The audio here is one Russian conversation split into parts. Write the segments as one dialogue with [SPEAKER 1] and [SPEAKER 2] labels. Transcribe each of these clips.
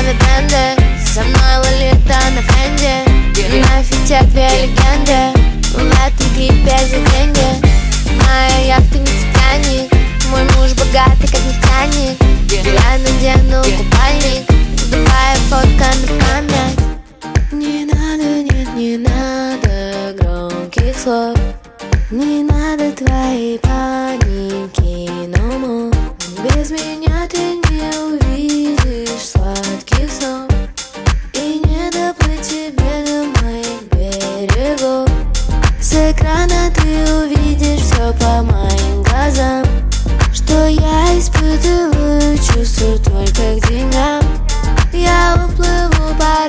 [SPEAKER 1] голове бренды, со мной Лолита на френде. На фите две легенды, в этом клипе за деньги. Моя яхта не Титаник, мой муж богатый как нефтяник. Я надену купальник, в Дубае фотка на память. Не надо, нет, не надо громких слов, не надо твоей паники, no more. Без меня ты не увидишь сладких снов, и не доплыть тебе до моих берегов. С экрана ты увидишь все по моим глазам, что я испытываю чувства только к деньгам. Я уплыву по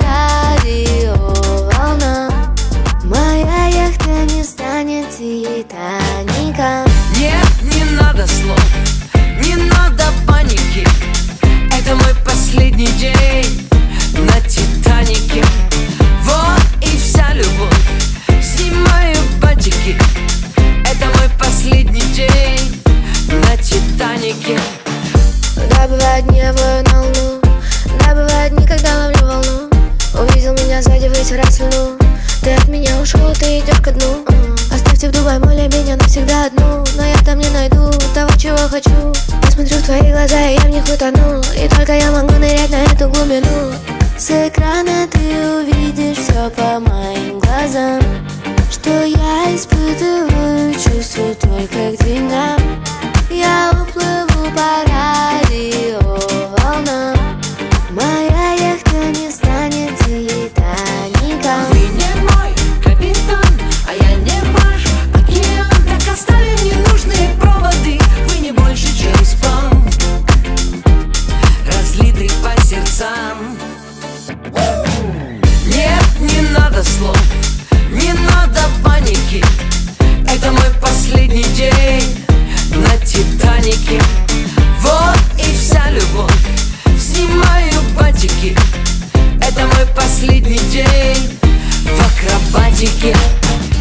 [SPEAKER 1] радиоволнам, моя яхта не станет Титаником.
[SPEAKER 2] Нет, не надо слов, не надо паники. Это мой последний день на Титанике. Вот и вся любовь, снимаю батики. Это мой последний день на Титанике.
[SPEAKER 1] Да, бывают дни, я вою на луну, да, бывают дни, когда ловлю волну. Увидел меня сзади, вытирай слюну. Ты от меня ушел, ты идешь ко дну. Оставьте в Дубае море меня навсегда одну, но я там не найду того, чего хочу. Я смотрю в твои глаза, и я в них утону, и только я могу нырять на эту глубину. С экрана ты увидишь все по моим глазам, что я испытываю чувства только к деньгам. Я уплыву по радиоволнам, моя яхта не станет Титаником.
[SPEAKER 2] Вы не мой капитан, а я не ваш океан. Так оставим ненужные проводы, вы не больше Джеймс Бонд, разлитый по сердцам. Нет, не надо слов, не надо паники. Это мой последний день на Титанике. Вот и вся любовь, снимаю батики. Это мой последний день в акробатике.